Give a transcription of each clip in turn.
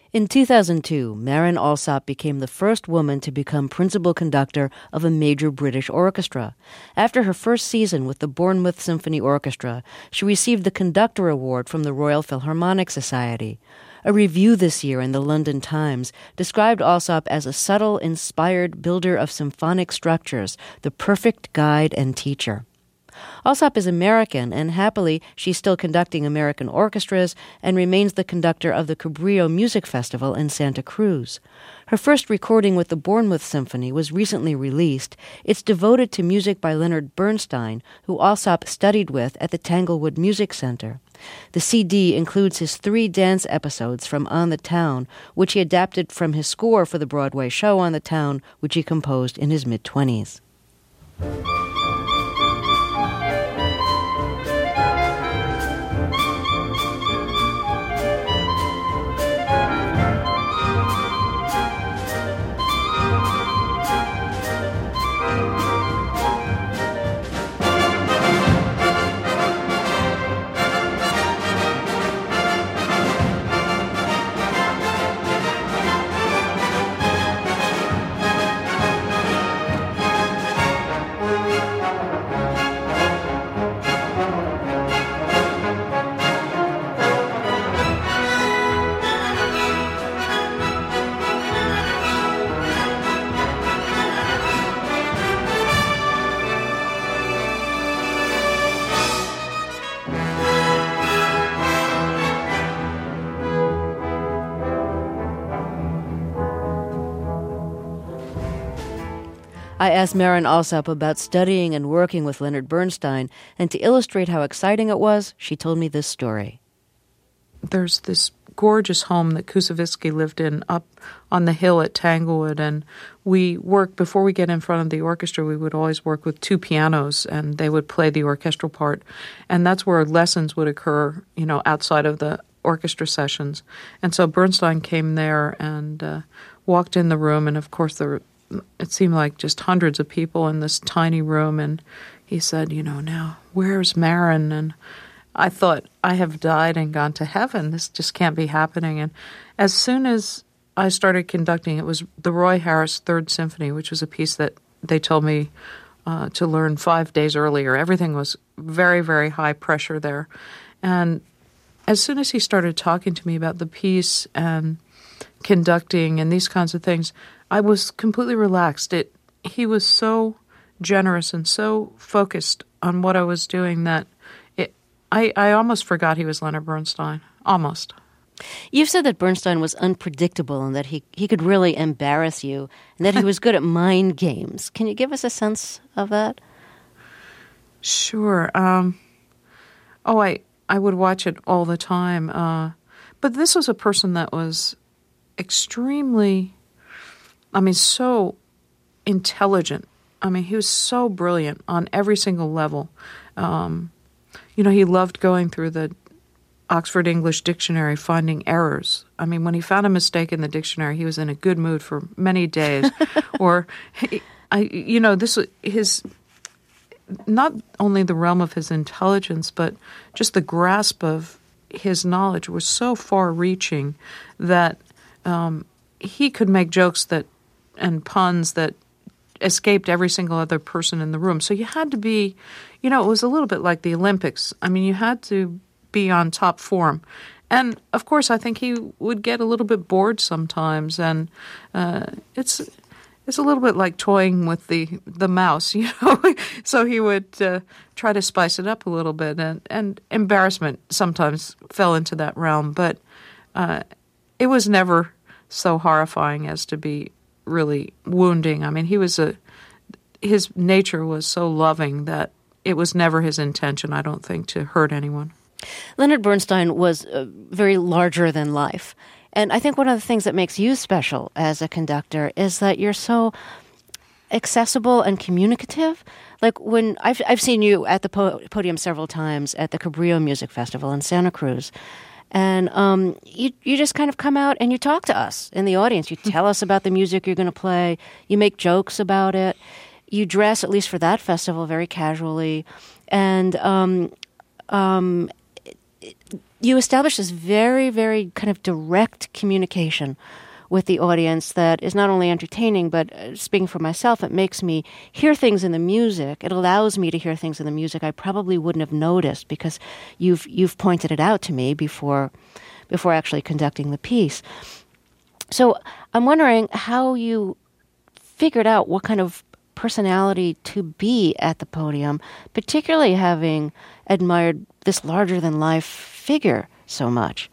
In 2002, Maren Alsop became the first woman to become principal conductor of a major British orchestra. After her first season with the Bournemouth Symphony Orchestra, she received the Conductor Award from the Royal Philharmonic Society. A review this year in the London Times described Alsop as a subtle, inspired builder of symphonic structures, the perfect guide and teacher. Alsop is American, and happily, she's still conducting American orchestras and remains the conductor of the Cabrillo Music Festival in Santa Cruz. Her first recording with the Bournemouth Symphony was recently released. It's devoted to music by Leonard Bernstein, who Alsop studied with at the Tanglewood Music Center. The CD includes his 3 dance episodes from On the Town, which he adapted from his score for the Broadway show On the Town, which he composed in his mid-20s. I asked Maren Alsop about studying and working with Leonard Bernstein, and to illustrate how exciting it was, she told me this story. There's this gorgeous home that Koussevitzky lived in up on the hill at Tanglewood, and we worked, before we get in front of the orchestra, we would always work with 2 pianos, and they would play the orchestral part, and that's where lessons would occur, outside of the orchestra sessions. And so Bernstein came there and walked in the room, and of course it seemed like just hundreds of people in this tiny room, and he said, now, where's Maren? And I thought, I have died and gone to heaven. This just can't be happening. And as soon as I started conducting, it was the Roy Harris Third Symphony, which was a piece that they told me to learn 5 days earlier. Everything was very, very high pressure there. And as soon as he started talking to me about the piece and conducting and these kinds of things, I was completely relaxed. He was so generous and so focused on what I was doing that I almost forgot he was Leonard Bernstein. Almost. You've said that Bernstein was unpredictable and that he could really embarrass you and that he was good at mind games. Can you give us a sense of that? Sure. I would watch it all the time. But this was a person that was extremely, so intelligent. He was so brilliant on every single level. He loved going through the Oxford English Dictionary, finding errors. When he found a mistake in the dictionary, he was in a good mood for many days. Or, this was his, not only the realm of his intelligence, but just the grasp of his knowledge was so far-reaching that he could make jokes and puns that escaped every single other person in the room. So you had to be, it was a little bit like the Olympics. You had to be on top form. And, of course, I think he would get a little bit bored sometimes. And it's a little bit like toying with the mouse, So he would try to spice it up a little bit. And embarrassment sometimes fell into that realm. But it was never so horrifying as to be really wounding. His nature was so loving that it was never his intention, I don't think, to hurt anyone. Leonard Bernstein was very larger than life. And I think one of the things that makes you special as a conductor is that you're so accessible and communicative. Like when I've seen you at the podium several times at the Cabrillo Music Festival in Santa Cruz. And you just kind of come out and you talk to us in the audience. You tell us about the music you're going to play. You make jokes about it. You dress, at least for that festival, very casually. And you establish this very, very kind of direct communication with the audience that is not only entertaining, but speaking for myself, it makes me hear things in the music. It allows me to hear things in the music I probably wouldn't have noticed because you've pointed it out to me before actually conducting the piece. So I'm wondering how you figured out what kind of personality to be at the podium, particularly having admired this larger-than-life figure so much.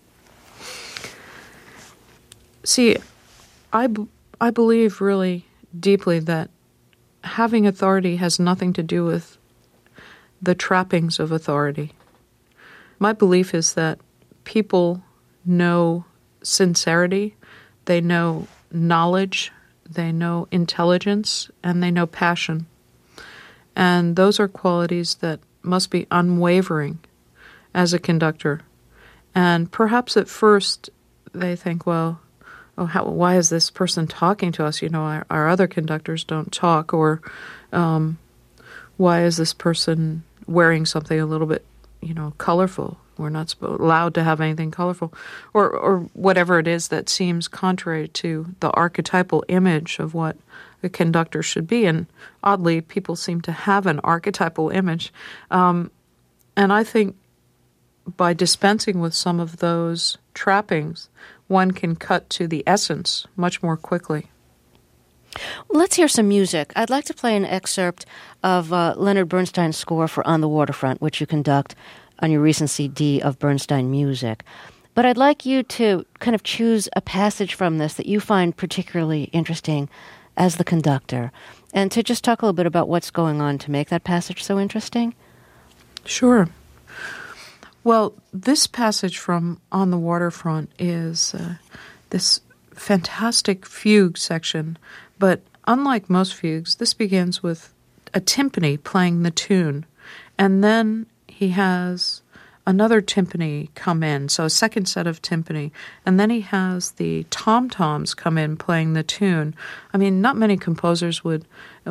See, I believe really deeply that having authority has nothing to do with the trappings of authority. My belief is that people know sincerity, they know knowledge, they know intelligence, and they know passion. And those are qualities that must be unwavering as a conductor. And perhaps at first they think, well, why is this person talking to us? Our other conductors don't talk. Or why is this person wearing something a little bit, colorful? We're not allowed to have anything colorful. Or whatever it is that seems contrary to the archetypal image of what a conductor should be. And oddly, people seem to have an archetypal image. And I think by dispensing with some of those trappings, one can cut to the essence much more quickly. Let's hear some music. I'd like to play an excerpt of Leonard Bernstein's score for On the Waterfront, which you conduct on your recent CD of Bernstein music. But I'd like you to kind of choose a passage from this that you find particularly interesting as the conductor, and to just talk a little bit about what's going on to make that passage so interesting. Sure. Well, this passage from On the Waterfront is this fantastic fugue section, but unlike most fugues, this begins with a timpani playing the tune, and then he has another timpani come in, so a second set of timpani, and then he has the tom-toms come in playing the tune. I mean, not many composers would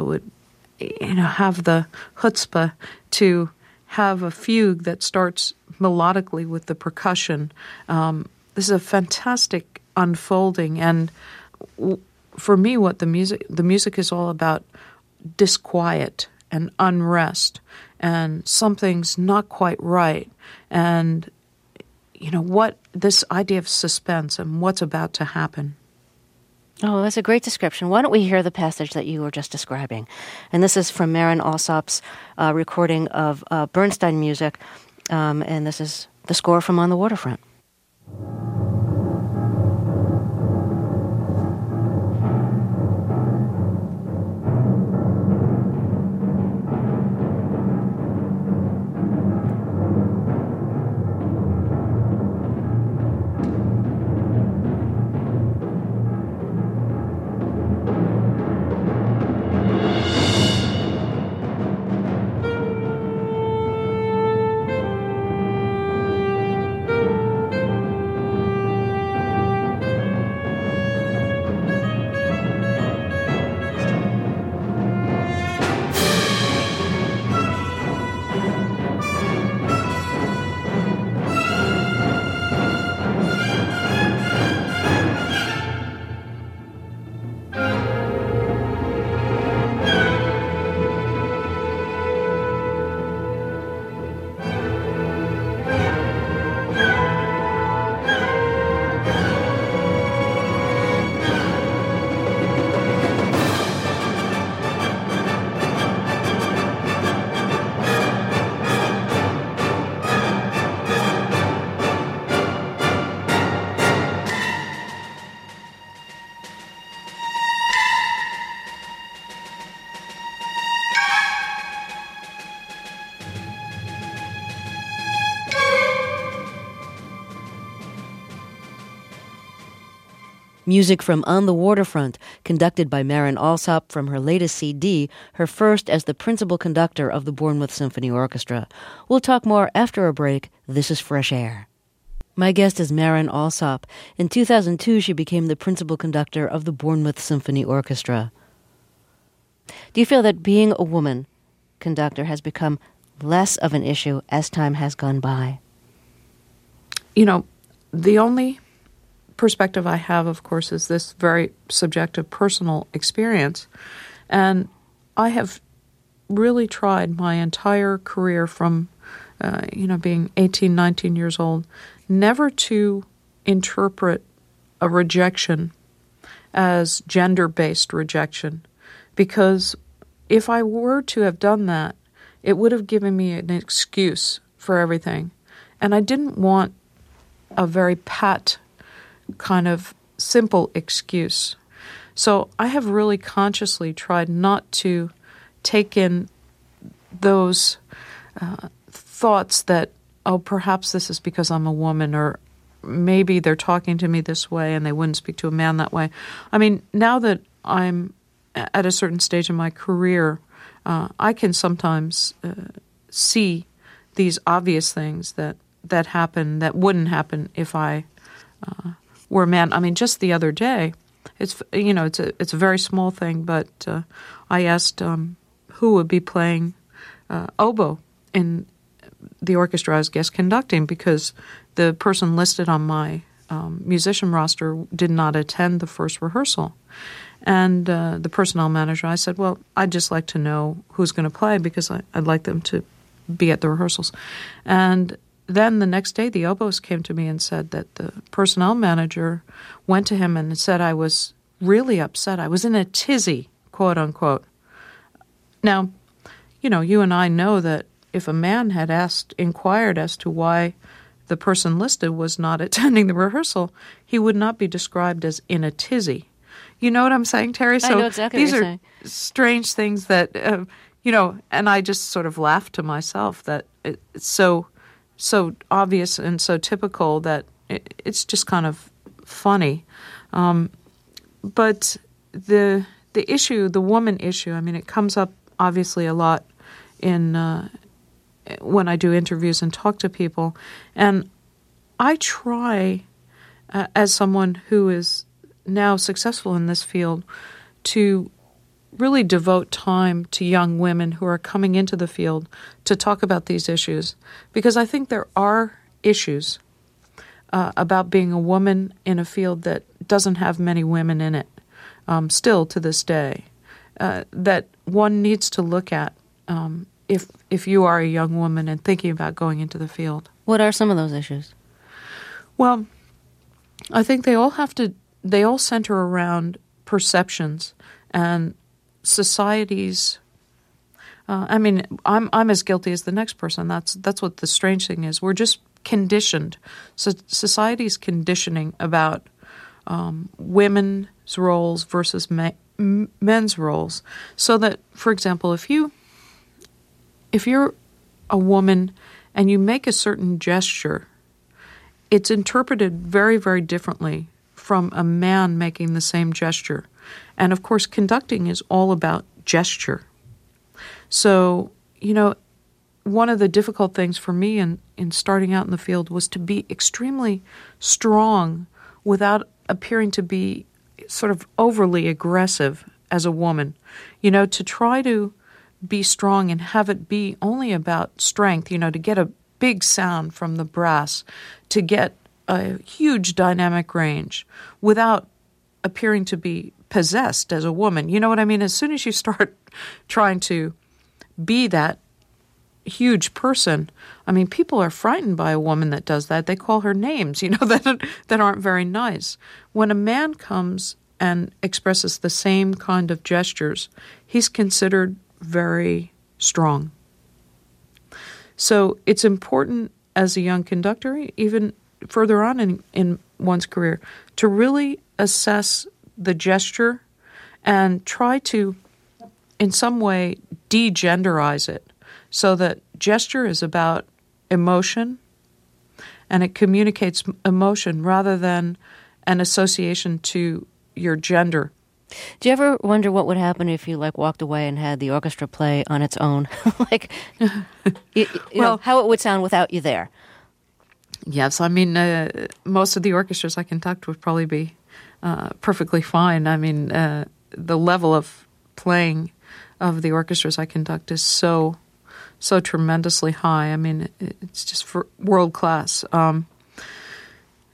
have the chutzpah to have a fugue that starts melodically with the percussion. This is a fantastic unfolding, and for me, what the music is all about: disquiet and unrest, and something's not quite right, and what this idea of suspense and what's about to happen. Oh, that's a great description. Why don't we hear the passage that you were just describing? And this is from Marin Alsop's recording of Bernstein music, and this is the score from On the Waterfront. Music from On the Waterfront, conducted by Marin Alsop from her latest CD, her first as the principal conductor of the Bournemouth Symphony Orchestra. We'll talk more after a break. This is Fresh Air. My guest is Marin Alsop. In 2002, she became the principal conductor of the Bournemouth Symphony Orchestra. Do you feel that being a woman conductor has become less of an issue as time has gone by? the only perspective I have, of course, is this very subjective personal experience. And I have really tried my entire career from, being 18, 19 years old, never to interpret a rejection as gender-based rejection. Because if I were to have done that, it would have given me an excuse for everything. And I didn't want a very pat kind of simple excuse. So I have really consciously tried not to take in those thoughts that, oh, perhaps this is because I'm a woman, or maybe they're talking to me this way and they wouldn't speak to a man that way. I mean, now that I'm at a certain stage in my career, I can sometimes see these obvious things that happen that wouldn't happen if I were a man. I mean, just the other day, it's a very small thing, but I asked who would be playing oboe in the orchestra I was guest conducting, because the person listed on my musician roster did not attend the first rehearsal. And the personnel manager, I said, well, I'd just like to know who's going to play, because I'd like them to be at the rehearsals. And then the next day, the oboist came to me and said that the personnel manager went to him and said I was really upset. I was in a tizzy, quote unquote. Now, you and I know that if a man had inquired as to why the person listed was not attending the rehearsal, he would not be described as in a tizzy. You know what I'm saying, Terry? So I know exactly these what you're are saying. strange things that, and I just sort of laughed to myself that it's so obvious and so typical that it's just kind of funny. But the issue, the woman issue, I mean, it comes up obviously a lot in when I do interviews and talk to people. And I try, as someone who is now successful in this field, to really devote time to young women who are coming into the field to talk about these issues. Because I think there are issues about being a woman in a field that doesn't have many women in it, still to this day, that one needs to look at if you are a young woman and thinking about going into the field. What are some of those issues? Well, I think they all center around perceptions and societies. I mean, I'm as guilty as the next person. That's what the strange thing is. We're just conditioned. So society's conditioning about women's roles versus men's roles. So that, for example, if you're a woman and you make a certain gesture, it's interpreted very, very differently from a man making the same gesture. And of course, conducting is all about gesture. So, one of the difficult things for me in starting out in the field was to be extremely strong without appearing to be sort of overly aggressive as a woman. To try to be strong and have it be only about strength, to get a big sound from the brass, to get a huge dynamic range without appearing to be possessed as a woman. You know what I mean? As soon as you start trying to be that huge person, I mean, people are frightened by a woman that does that. They call her names, that aren't very nice. When a man comes and expresses the same kind of gestures, he's considered very strong. So it's important as a young conductor, even further on in one's career, to really assess the gesture and try to, in some way, degenderize it so that gesture is about emotion and it communicates emotion rather than an association to your gender. Do you ever wonder what would happen if you walked away and had the orchestra play on its own? How it would sound without you there? Yes, I mean, most of the orchestras I conduct would probably be perfectly fine. I mean, the level of playing of the orchestras I conduct is so tremendously high. I mean, it's just for world class.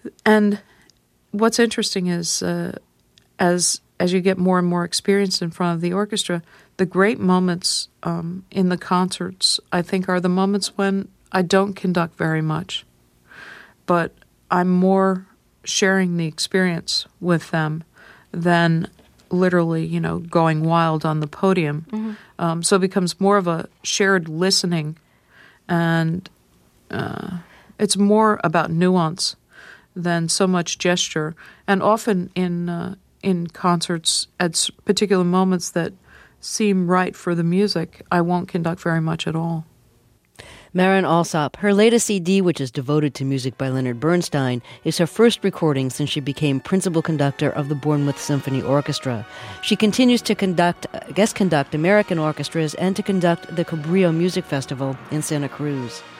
And what's interesting is as you get more and more experienced in front of the orchestra, the great moments in the concerts, I think, are the moments when I don't conduct very much, but I'm more sharing the experience with them than literally, going wild on the podium. Mm-hmm. So it becomes more of a shared listening, and it's more about nuance than so much gesture. And often in concerts, at particular moments that seem right for the music, I won't conduct very much at all. Marin Alsop, her latest CD, which is devoted to music by Leonard Bernstein, is her first recording since she became principal conductor of the Bournemouth Symphony Orchestra. She continues to guest conduct American orchestras and to conduct the Cabrillo Music Festival in Santa Cruz.